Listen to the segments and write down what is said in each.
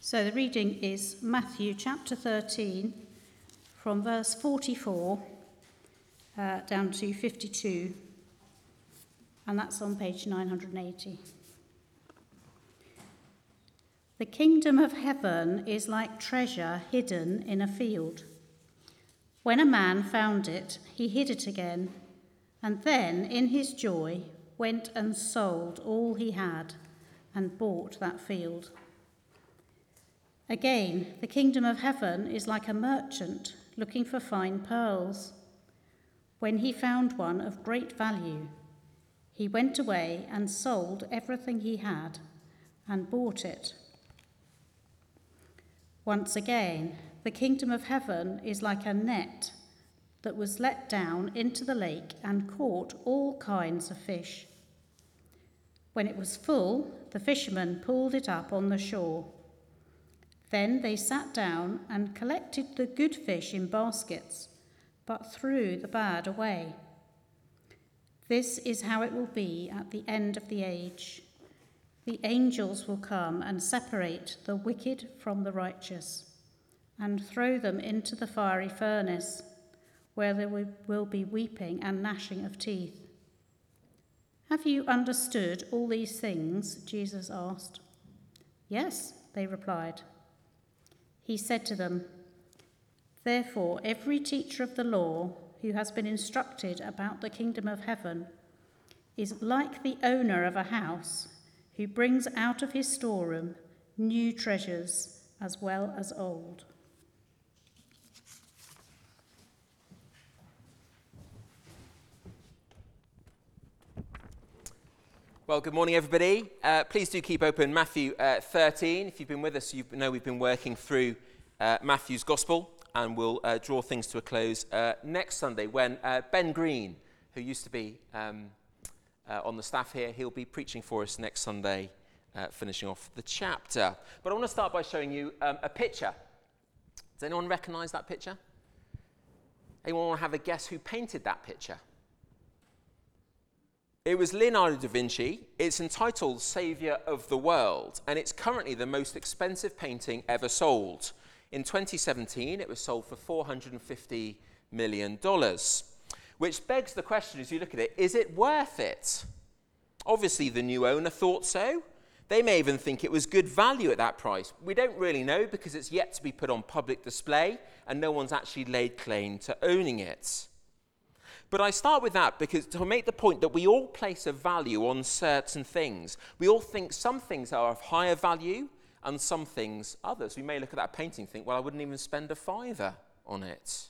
So the reading is Matthew chapter 13 from verse 44 down to 52, and that's on page 980. The kingdom of heaven is like treasure hidden in a field. When a man found it, he hid it again, and then, in his joy, went and sold all he had and bought that field. Again, the kingdom of heaven is like a merchant looking for fine pearls. When he found one of great value, he went away and sold everything he had and bought it. Once again, the kingdom of heaven is like a net that was let down into the lake and caught all kinds of fish. When it was full, the fishermen pulled it up on the shore. Then they sat down and collected the good fish in baskets, but threw the bad away. This is how it will be at the end of the age. The angels will come and separate the wicked from the righteous and throw them into the fiery furnace, where there will be weeping and gnashing of teeth. Have you understood all these things? Jesus asked. Yes, they replied. He said to them, therefore, every teacher of the law who has been instructed about the kingdom of heaven is like the owner of a house who brings out of his storeroom new treasures as well as old. Well, good morning, everybody. Please do keep open Matthew 13. If you've been with us, you know we've been working through Matthew's Gospel, and we'll draw things to a close next Sunday when Ben Green, who used to be on the staff here, he'll be preaching for us next Sunday, finishing off the chapter. But I want to start by showing you a picture. Does anyone recognise that picture? Anyone want to have a guess who painted that picture? It was Leonardo da Vinci. It's entitled Saviour of the World, and it's currently the most expensive painting ever sold. In 2017, it was sold for $450 million, which begs the question as you look at it, is it worth it? Obviously, the new owner thought so. They may even think it was good value at that price. We don't really know because it's yet to be put on public display, and no one's actually laid claim to owning it. But I start with that because to make the point that we all place a value on certain things. We all think some things are of higher value and some things others. We may look at that painting and think, well, I wouldn't even spend a fiver on it.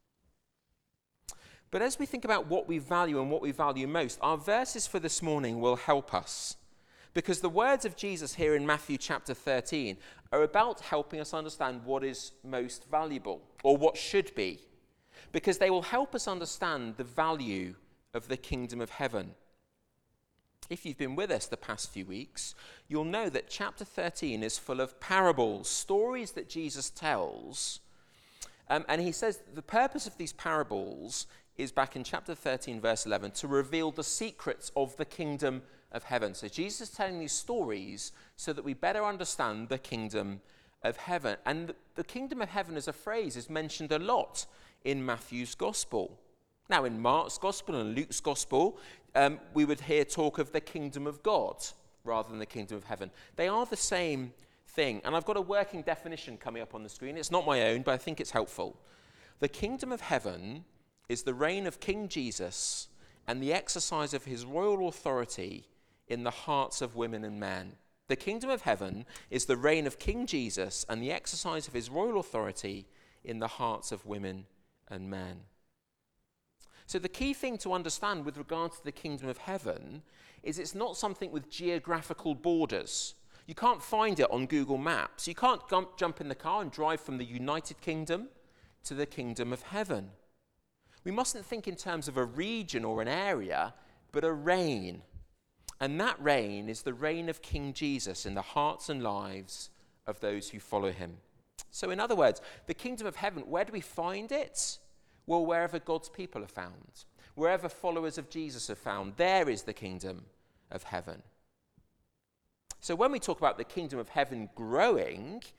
But as we think about what we value and what we value most, our verses for this morning will help us. Because the words of Jesus here in Matthew chapter 13 are about helping us understand what is most valuable or what should be. Because they will help us understand the value of the kingdom of heaven. If you've been with us the past few weeks, you'll know that chapter 13 is full of parables, stories that Jesus tells. And he says the purpose of these parables is back in chapter 13, verse 11, to reveal the secrets of the kingdom of heaven. So Jesus is telling these stories so that we better understand the kingdom of heaven. And the kingdom of heaven as a phrase is mentioned a lot in Matthew's Gospel. Now, in Mark's Gospel and Luke's Gospel, we would hear talk of the kingdom of God rather than the kingdom of heaven. They are the same thing. And I've got a working definition coming up on the screen. It's not my own, but I think it's helpful. The kingdom of heaven is the reign of King Jesus and the exercise of his royal authority in the hearts of women and men. The kingdom of heaven is the reign of King Jesus and the exercise of his royal authority in the hearts of women and men. So the key thing to understand with regard to the kingdom of heaven is it's not something with geographical borders. You can't find it on Google Maps. You can't jump in the car and drive from the United Kingdom to the kingdom of heaven. We mustn't think in terms of a region or an area, but a reign. And that reign is the reign of King Jesus in the hearts and lives of those who follow him. So in other words, the kingdom of heaven, where do we find it? Well, wherever God's people are found, wherever followers of Jesus are found, there is the kingdom of heaven. So when we talk about the kingdom of heaven growing,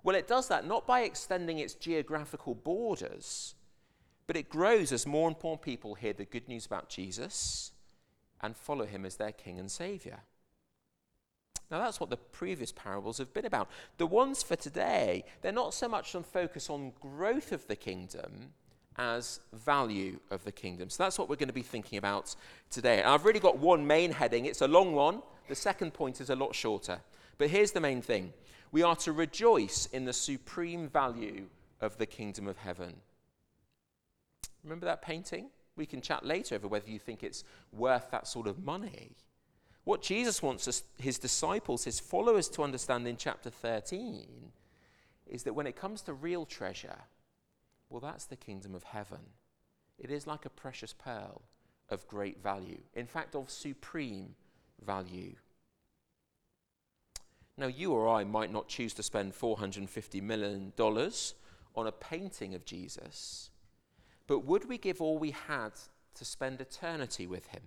Well, it does that not by extending its geographical borders, but it grows as more and more people hear the good news about Jesus and follow him as their King and Saviour. Now, that's what the previous parables have been about. The ones for today, they're not so much on focus on growth of the kingdom as value of the kingdom. So that's what we're going to be thinking about today. And I've really got one main heading. It's a long one. The second point is a lot shorter. But here's the main thing. We are to rejoice in the supreme value of the kingdom of heaven. Remember that painting? We can chat later over whether you think it's worth that sort of money. What Jesus wants his disciples, his followers to understand in chapter 13 is that when it comes to real treasure, well, that's the kingdom of heaven. It is like a precious pearl of great value. In fact, of supreme value. Now, you or I might not choose to spend $450 million on a painting of Jesus, but would we give all we had to spend eternity with him?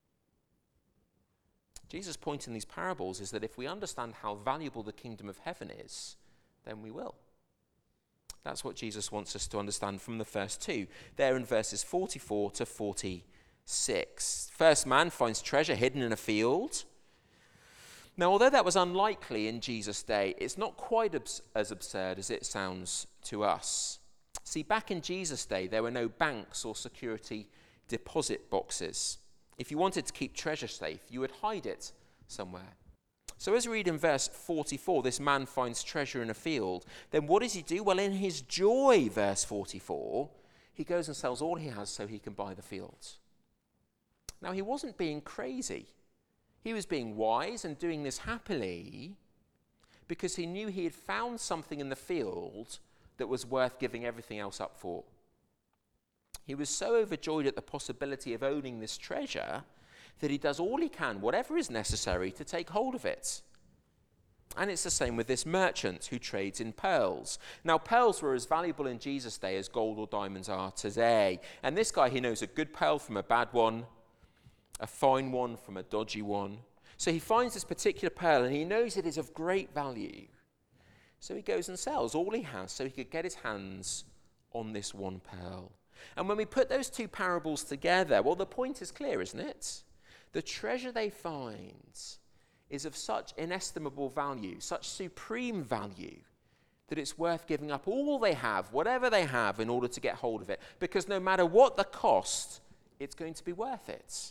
Jesus' point in these parables is that if we understand how valuable the kingdom of heaven is, then we will. That's what Jesus wants us to understand from the first two. There in verses 44 to 46. First man finds treasure hidden in a field. Now, although that was unlikely in Jesus' day, it's not quite as absurd as it sounds to us. See, back in Jesus' day, there were no banks or security deposit boxes. If you wanted to keep treasure safe, you would hide it somewhere. So as we read in verse 44, this man finds treasure in a field. Then what does he do? Well, in his joy, verse 44, he goes and sells all he has so he can buy the fields. Now, he wasn't being crazy. He was being wise and doing this happily because he knew he had found something in the field that was worth giving everything else up for. He was so overjoyed at the possibility of owning this treasure that he does all he can, whatever is necessary, to take hold of it. And it's the same with this merchant who trades in pearls. Now, pearls were as valuable in Jesus' day as gold or diamonds are today. And this guy, he knows a good pearl from a bad one, a fine one from a dodgy one. So he finds this particular pearl and he knows it is of great value. So he goes and sells all he has so he could get his hands on this one pearl. And when we put those two parables together, well, the point is clear, isn't it? The treasure they find is of such inestimable value, such supreme value, that it's worth giving up all they have, whatever they have, in order to get hold of it. Because no matter what the cost, it's going to be worth it.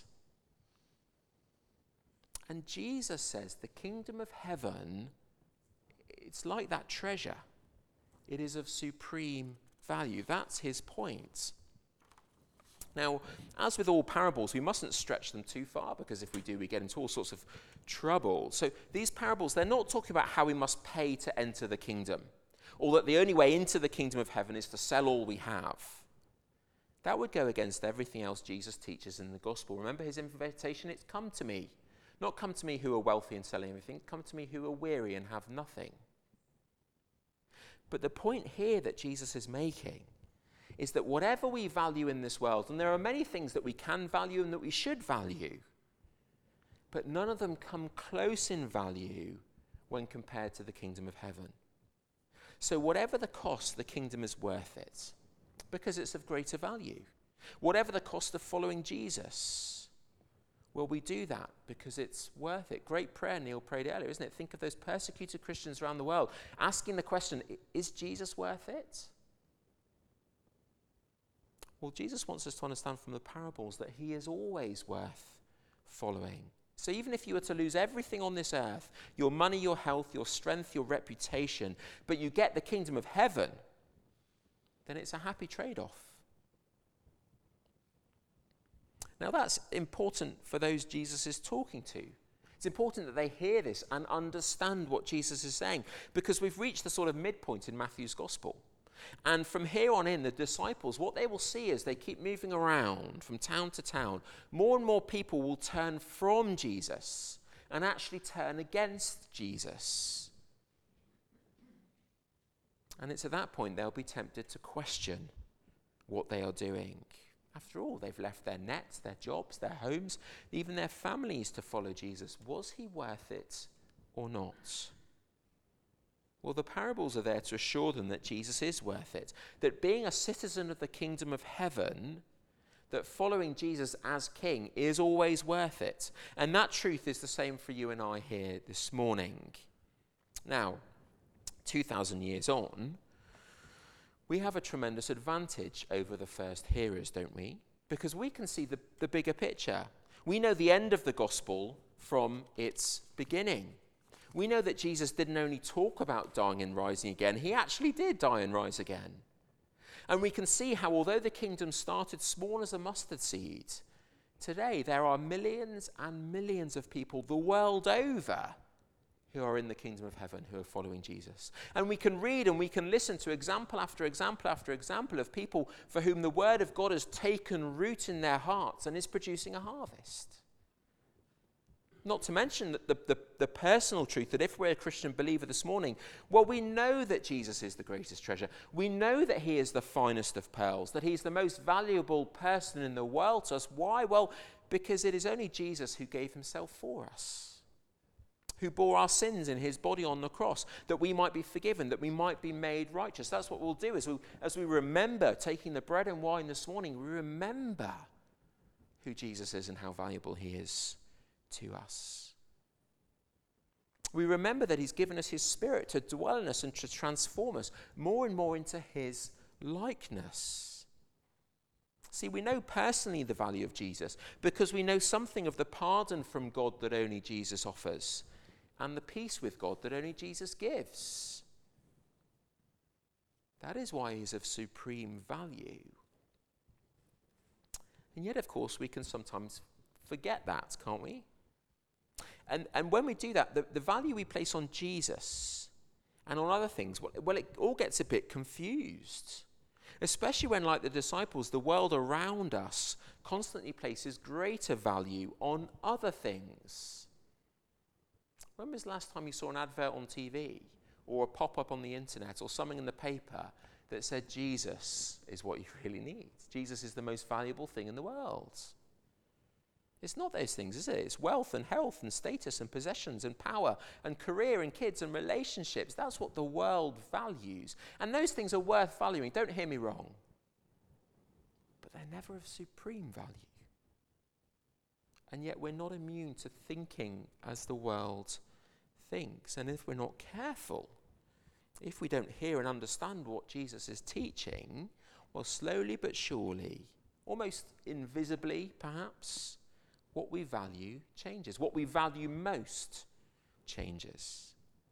And Jesus says the kingdom of heaven, it's like that treasure. It is of supreme value. That's his point. Now, as with all parables, we mustn't stretch them too far, because if we do, we get into all sorts of trouble. So these parables, they're not talking about how we must pay to enter the kingdom, or that the only way into the kingdom of heaven is to sell all we have. That would go against everything else Jesus teaches in the gospel. Remember his invitation? It's come to me. Not come to me who are wealthy and selling everything. Come to me who are weary and have nothing. But the point here that Jesus is making is that whatever we value in this world, and there are many things that we can value and that we should value, but none of them come close in value when compared to the kingdom of heaven. So whatever the cost, the kingdom is worth it, because it's of greater value. Whatever the cost of following Jesus, well, we do that because it's worth it. Great prayer Neil prayed earlier, isn't it? Think of those persecuted Christians around the world asking the question, is Jesus worth it? Well, Jesus wants us to understand from the parables that he is always worth following. So even if you were to lose everything on this earth, your money, your health, your strength, your reputation, but you get the kingdom of heaven, then it's a happy trade-off. Now that's important for those Jesus is talking to. It's important that they hear this and understand what Jesus is saying, because we've reached the sort of midpoint in Matthew's gospel. And from here on in, the disciples, what they will see as they keep moving around from town to town, more and more people will turn from Jesus and actually turn against Jesus. And it's at that point they'll be tempted to question what they are doing. After all, they've left their nets, their jobs, their homes, even their families to follow Jesus. Was he worth it or not? Well, the parables are there to assure them that Jesus is worth it, that being a citizen of the kingdom of heaven, that following Jesus as king is always worth it. And that truth is the same for you and I here this morning. Now, 2,000 years on, we have a tremendous advantage over the first hearers, don't we? Because we can see the bigger picture. We know the end of the gospel from its beginning. We know that Jesus didn't only talk about dying and rising again, he actually did die and rise again. And we can see how, although the kingdom started small as a mustard seed, today there are millions and millions of people the world over who are in the kingdom of heaven, who are following Jesus. And we can read and we can listen to example after example after example of people for whom the word of God has taken root in their hearts and is producing a harvest. Not to mention that the personal truth that if we're a Christian believer this morning, well, we know that Jesus is the greatest treasure. We know that he is the finest of pearls, that he's the most valuable person in the world to us. Why? Well, because it is only Jesus who gave himself for us, who bore our sins in his body on the cross, that we might be forgiven, that we might be made righteous. That's what we'll do as we remember taking the bread and wine this morning. We remember who Jesus is and how valuable he is to us. We remember that he's given us his spirit to dwell in us and to transform us more and more into his likeness. See, we know personally the value of Jesus because we know something of the pardon from God that only Jesus offers and the peace with God that only Jesus gives. That is why he's of supreme value. And yet, of course, we can sometimes forget that, can't we? And when we do that, the value we place on Jesus and on other things, well, it all gets a bit confused. Especially when, like the disciples, the world around us constantly places greater value on other things. When was the last time you saw an advert on TV or a pop-up on the internet or something in the paper that said Jesus is what you really need? Jesus is the most valuable thing in the world. It's not those things, is it? It's wealth and health and status and possessions and power and career and kids and relationships. That's what the world values. And those things are worth valuing. Don't hear me wrong. But they're never of supreme value. And yet we're not immune to thinking as the world thinks. And if we're not careful, if we don't hear and understand what Jesus is teaching, well, slowly but surely, almost invisibly perhaps, what we value changes. What we value most changes.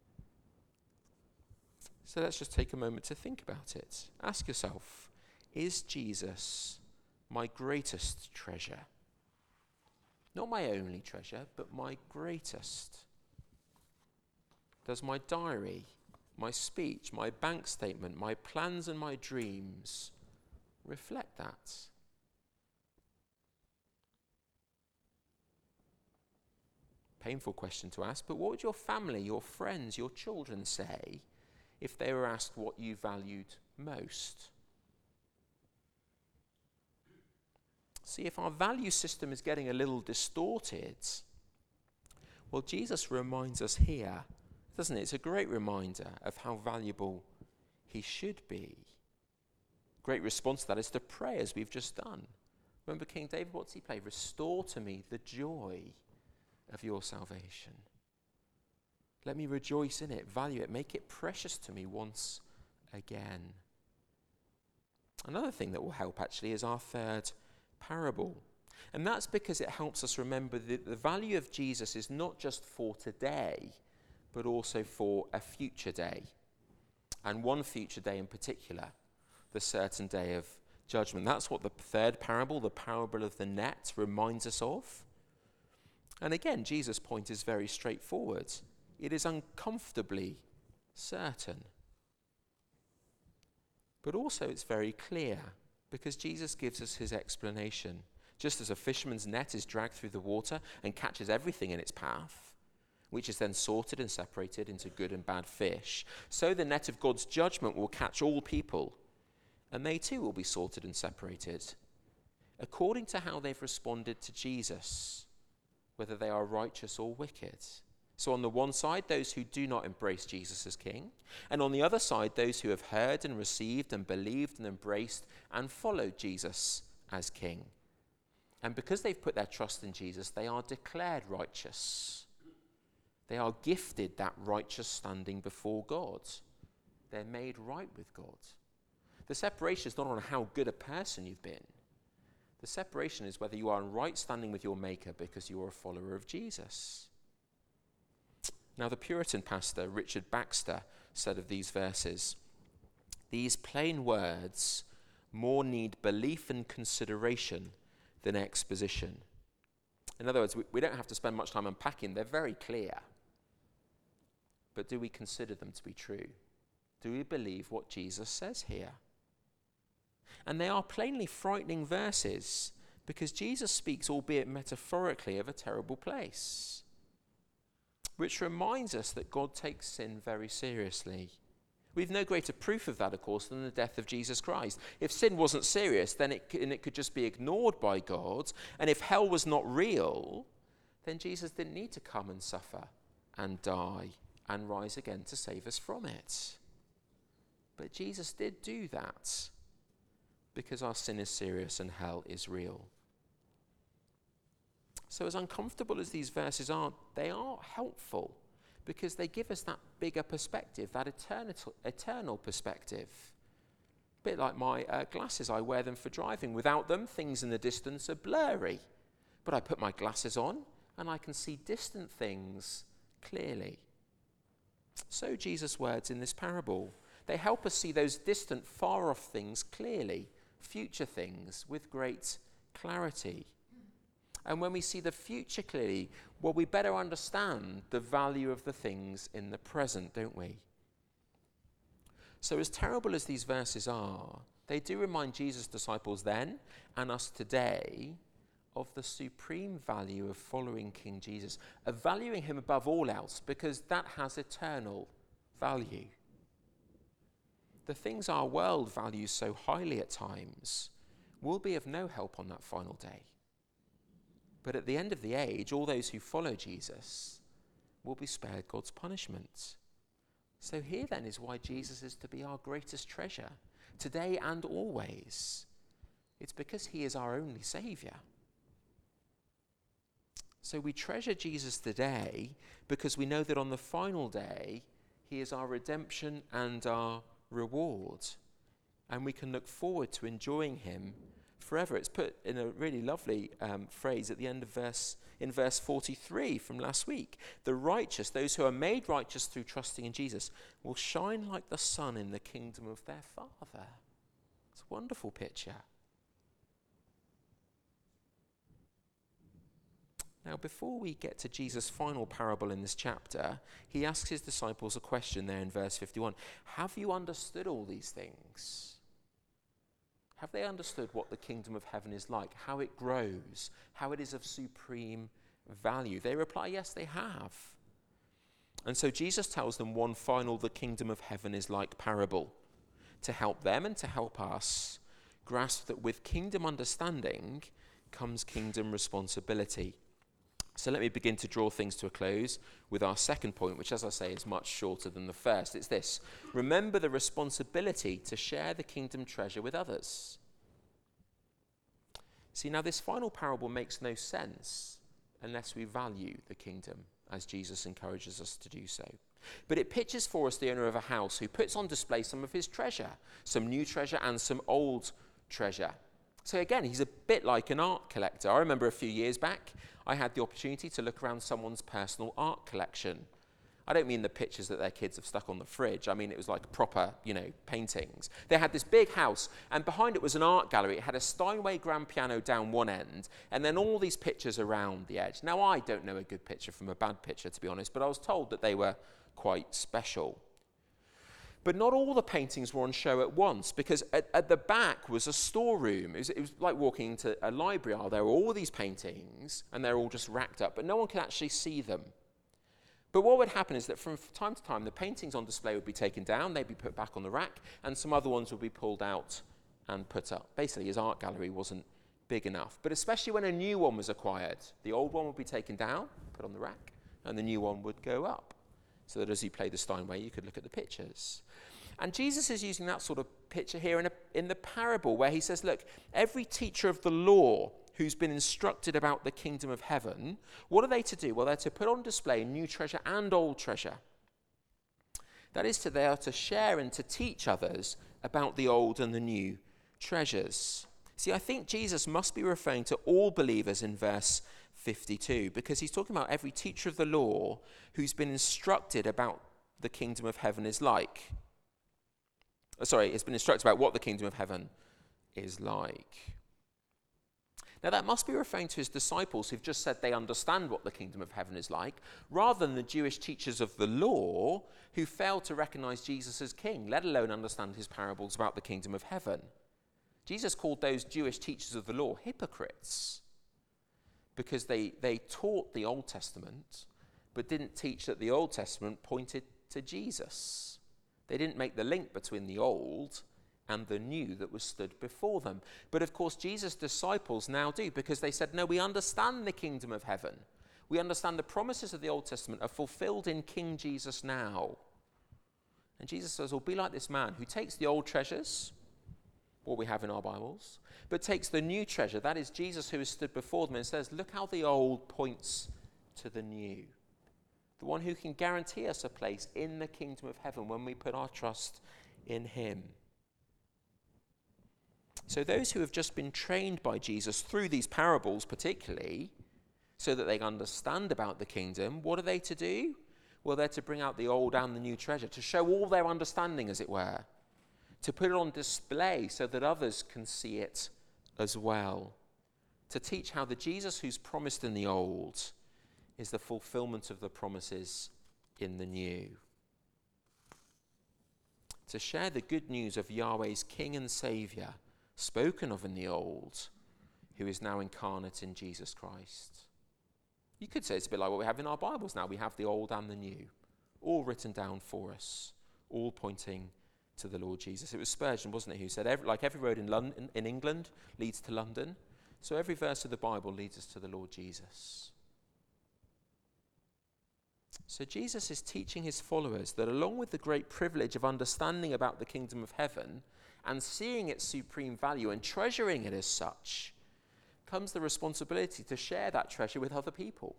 So let's just take a moment to think about it. Ask yourself, is Jesus my greatest treasure? Not my only treasure, but my greatest. Does my diary, my speech, my bank statement, my plans and my dreams reflect that? Painful question to ask, but what would your family, your friends, your children say if they were asked what you valued most? See, if our value system is getting a little distorted, well, Jesus reminds us here, doesn't it? It's a great reminder of how valuable he should be. Great response to that is to pray, as we've just done. Remember King David, what's he pray? Restore to me the joy of your salvation. Let me rejoice in it, value it, make it precious to me once again. Another thing that will help actually is our third parable. And that's because it helps us remember that the value of Jesus is not just for today, but also for a future day. And one future day in particular, the certain day of judgment. That's what the third parable, the parable of the net, reminds us of. And again, Jesus' point is very straightforward. It is uncomfortably certain. But also it's very clear, because Jesus gives us his explanation. Just as a fisherman's net is dragged through the water and catches everything in its path, which is then sorted and separated into good and bad fish, so the net of God's judgment will catch all people, and they too will be sorted and separated, according to how they've responded to Jesus, whether they are righteous or wicked. So on the one side, those who do not embrace Jesus as king, and on the other side, those who have heard and received and believed and embraced and followed Jesus as king. And because they've put their trust in Jesus, they are declared righteous. They are gifted that righteous standing before God. They're made right with God. The separation is not on how good a person you've been. The separation is whether you are in right standing with your Maker because you are a follower of Jesus. Now, the Puritan pastor, Richard Baxter, said of these verses, "These plain words more need belief and consideration than exposition." In other words, we don't have to spend much time unpacking. They're very clear. But do we consider them to be true? Do we believe what Jesus says here? And they are plainly frightening verses because Jesus speaks, albeit metaphorically, of a terrible place, which reminds us that God takes sin very seriously. We've no greater proof of that, of course, than the death of Jesus Christ. If sin wasn't serious, then it could just be ignored by God. And if hell was not real, then Jesus didn't need to come and suffer and die and rise again to save us from it. But Jesus did do that because our sin is serious and hell is real. So as uncomfortable as these verses are, they are helpful because they give us that bigger perspective, that eternal perspective. A bit like my glasses, I wear them for driving. Without them, things in the distance are blurry. But I put my glasses on and I can see distant things clearly. So Jesus' words in this parable, they help us see those distant, far-off things clearly, future things with great clarity. And when we see the future clearly, well, we better understand the value of the things in the present, don't we? So as terrible as these verses are, they do remind Jesus' disciples then and us today of the supreme value of following King Jesus, of valuing him above all else, because that has eternal value. The things our world values so highly at times will be of no help on that final day. But at the end of the age, all those who follow Jesus will be spared God's punishment. So here then is why Jesus is to be our greatest treasure, today and always. It's because he is our only Saviour. So we treasure Jesus today because we know that on the final day, he is our redemption and our reward. And we can look forward to enjoying him forever. It's put in a really lovely phrase at the end of verse 43 from last week. The righteous, those who are made righteous through trusting in Jesus, will shine like the sun in the kingdom of their Father. It's a wonderful picture. Now, before we get to Jesus' final parable in this chapter, he asks his disciples a question there in verse 51. Have you understood all these things? Have they understood what the kingdom of heaven is like, how it grows, how it is of supreme value? They reply, yes, they have. And so Jesus tells them one final, the kingdom of heaven is like parable, to help them and to help us grasp that with kingdom understanding comes kingdom responsibility. So let me begin to draw things to a close with our second point, which, as I say, is much shorter than the first. It's this: remember the responsibility to share the kingdom treasure with others. See, now this final parable makes no sense unless we value the kingdom, as Jesus encourages us to do so. But it pictures for us the owner of a house who puts on display some of his treasure, some new treasure and some old treasure. So again, he's a bit like an art collector. I remember a few years back, I had the opportunity to look around someone's personal art collection. I don't mean the pictures that their kids have stuck on the fridge. I mean, it was like proper, paintings. They had this big house, and behind it was an art gallery. It had a Steinway grand piano down one end, and then all these pictures around the edge. Now, I don't know a good picture from a bad picture, to be honest, but I was told that they were quite special. But not all the paintings were on show at once, because at the back was a storeroom. It was like walking into a library. There were all these paintings, and they're all just racked up, but no one could actually see them. But what would happen is that from time to time, the paintings on display would be taken down, they'd be put back on the rack, and some other ones would be pulled out and put up. Basically, his art gallery wasn't big enough. But especially when a new one was acquired, the old one would be taken down, put on the rack, and the new one would go up, so that as you play the Steinway, you could look at the pictures. And Jesus is using that sort of picture here in the parable where he says, look, every teacher of the law who's been instructed about the kingdom of heaven, what are they to do? Well, they're to put on display new treasure and old treasure. That is, they are to share and to teach others about the old and the new treasures. See, I think Jesus must be referring to all believers in verse 52, because he's talking about every teacher of the law who's been instructed about the kingdom of heaven is like. It's been instructed about what the kingdom of heaven is like. Now, that must be referring to his disciples who've just said they understand what the kingdom of heaven is like, rather than the Jewish teachers of the law who failed to recognize Jesus as king, let alone understand his parables about the kingdom of heaven. Jesus called those Jewish teachers of the law hypocrites because they taught the Old Testament but didn't teach that the Old Testament pointed to Jesus. They didn't make the link between the old and the new that was stood before them. But of course, Jesus' disciples now do, because they said, no, we understand the kingdom of heaven. We understand the promises of the Old Testament are fulfilled in King Jesus now. And Jesus says, well, be like this man who takes the old treasures, what we have in our Bibles, but takes the new treasure, that is Jesus who has stood before them, and says, look how the old points to the new. The one who can guarantee us a place in the kingdom of heaven when we put our trust in him. So those who have just been trained by Jesus through these parables particularly, so that they understand about the kingdom, what are they to do? Well, they're to bring out the old and the new treasure, to show all their understanding, as it were, to put it on display so that others can see it as well, to teach how the Jesus who's promised in the old is the fulfillment of the promises in the new. To share the good news of Yahweh's King and Saviour, spoken of in the old, who is now incarnate in Jesus Christ. You could say it's a bit like what we have in our Bibles now. We have the old and the new, all written down for us, all pointing to the Lord Jesus. It was Spurgeon, wasn't it, who said, every road in London, in England leads to London, so every verse of the Bible leads us to the Lord Jesus. So Jesus is teaching his followers that along with the great privilege of understanding about the kingdom of heaven and seeing its supreme value and treasuring it as such, comes the responsibility to share that treasure with other people.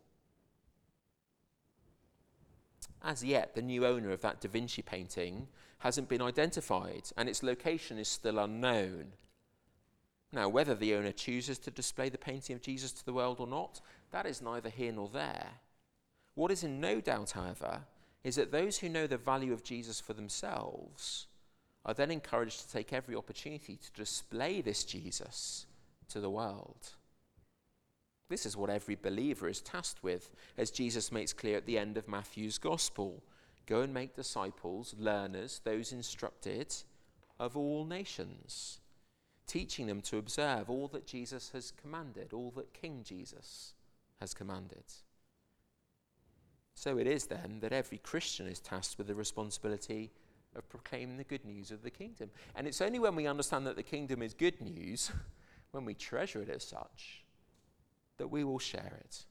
As yet, the new owner of that Da Vinci painting hasn't been identified, and its location is still unknown. Now, whether the owner chooses to display the painting of Jesus to the world or not, that is neither here nor there. What is in no doubt, however, is that those who know the value of Jesus for themselves are then encouraged to take every opportunity to display this Jesus to the world. This is what every believer is tasked with, as Jesus makes clear at the end of Matthew's Gospel. Go and make disciples, learners, those instructed of all nations, teaching them to observe all that Jesus has commanded, all that King Jesus has commanded. So it is then that every Christian is tasked with the responsibility of proclaiming the good news of the kingdom. And it's only when we understand that the kingdom is good news, when we treasure it as such, that we will share it.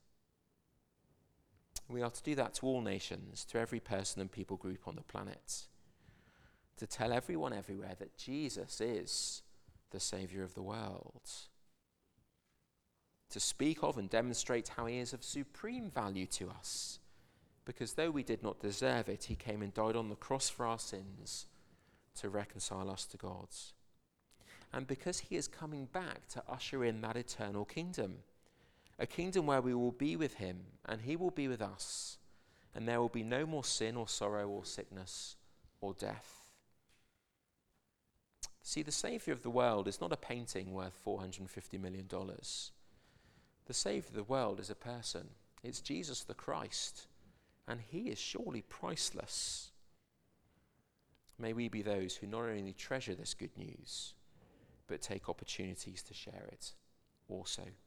We are to do that to all nations, to every person and people group on the planet, to tell everyone everywhere that Jesus is the Saviour of the world, to speak of and demonstrate how he is of supreme value to us, because though we did not deserve it, he came and died on the cross for our sins to reconcile us to God. And because he is coming back to usher in that eternal kingdom, a kingdom where we will be with him and he will be with us, and there will be no more sin or sorrow or sickness or death. See, the Saviour of the world is not a painting worth $450 million. The Saviour of the world is a person. It's Jesus the Christ, and he is surely priceless. May we be those who not only treasure this good news, but take opportunities to share it also.